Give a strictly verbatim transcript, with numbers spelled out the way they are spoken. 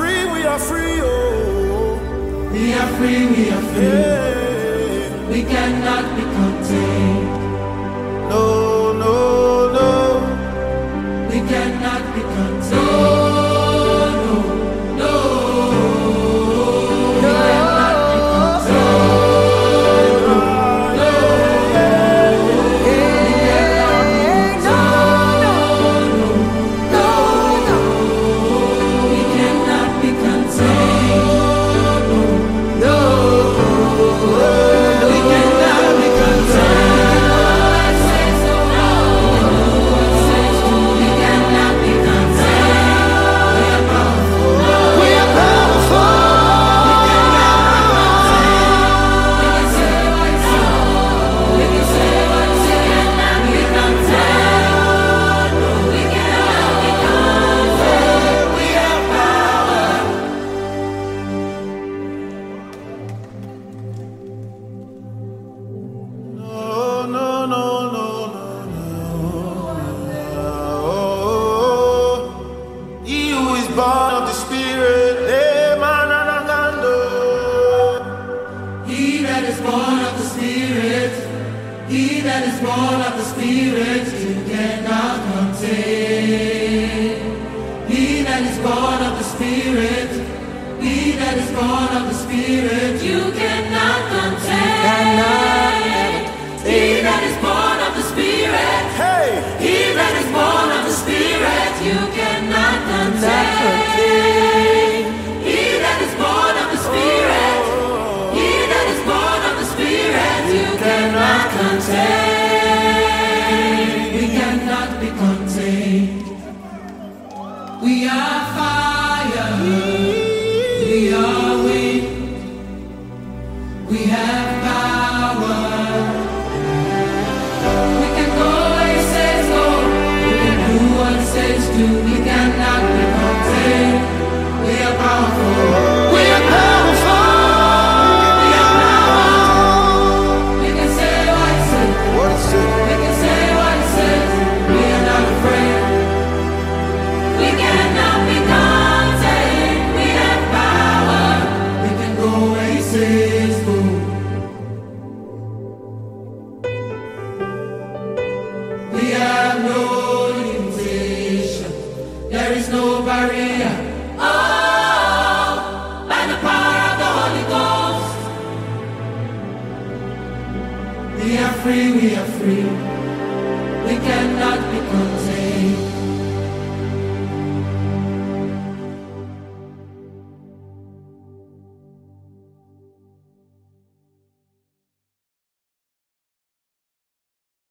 free, we are free, oh. We are free, we are free. Hey. We cannot be contained. No, no, no. We cannot be contained. Born of the Spirit, eh, man, he that is born of the Spirit, he that is born of the Spirit, you cannot contain. He that is born of the Spirit, he that is born of the Spirit, you cannot contain. He that is born of the Spirit, hey, he that is born of the Spirit, you cannot contain. He that is born of the Spirit, he that is born of the Spirit, you cannot contain. We cannot be contained. We are fire, we are wind, we have power. We can go where He says go, we can do what He says do. We cannot be contained. We are powerful. We are powerful. We are powerful. We can say what He says. what is it? We can say what He says. We are not afraid. We cannot be contained. We have power. We can go where He says go. We have no limitation. There is no barrier. Oh, by the power of the Holy Ghost. We are free, we are free.